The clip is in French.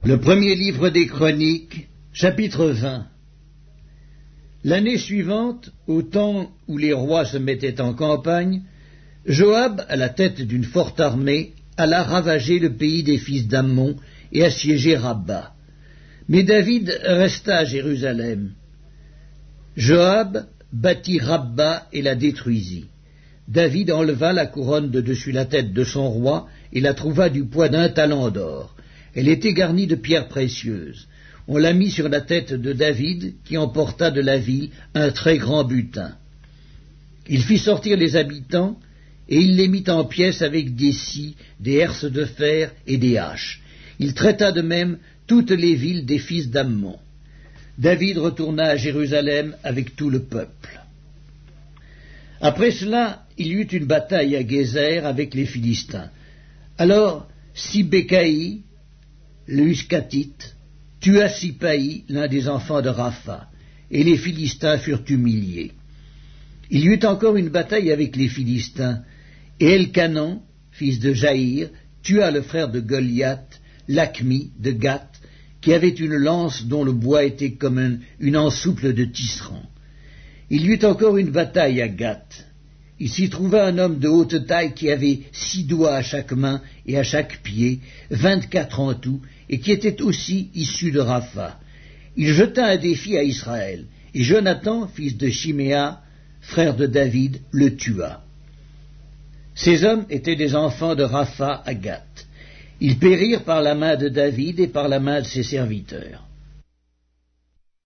Le premier livre des Chroniques, chapitre 20. L'année suivante, au temps où les rois se mettaient en campagne, Joab, à la tête d'une forte armée, alla ravager le pays des fils d'Ammon et assiéger Rabba. Mais David resta à Jérusalem. Joab bâtit Rabba et la détruisit. David enleva la couronne de dessus la tête de son roi et la trouva du poids d'1 talent d'or. Elle était garnie de pierres précieuses. On la mit sur la tête de David, qui emporta de la ville un très grand butin. Il fit sortir les habitants, et il les mit en pièces avec des scies, des herses de fer et des haches. Il traita de même toutes les villes des fils d'Ammon. David retourna à Jérusalem avec tout le peuple. Après cela, il y eut une bataille à Gézer avec les Philistins. Alors Sibécaï, le Huskatite, tua Sipaï, l'un des enfants de Rapha, et les Philistins furent humiliés. Il y eut encore une bataille avec les Philistins, et Elkanan, fils de Jaïr, tua le frère de Goliath, Lakmi de Gath, qui avait une lance dont le bois était comme une ensouple de tisserand. Il y eut encore une bataille à Gath. Il s'y trouva un homme de haute taille qui avait 6 doigts à chaque main et à chaque pied, 24 en tout, et qui était aussi issu de Rapha. Il jeta un défi à Israël, et Jonathan, fils de Chiméa, frère de David, le tua. Ces hommes étaient des enfants de Rapha à Gath. Ils périrent par la main de David et par la main de ses serviteurs.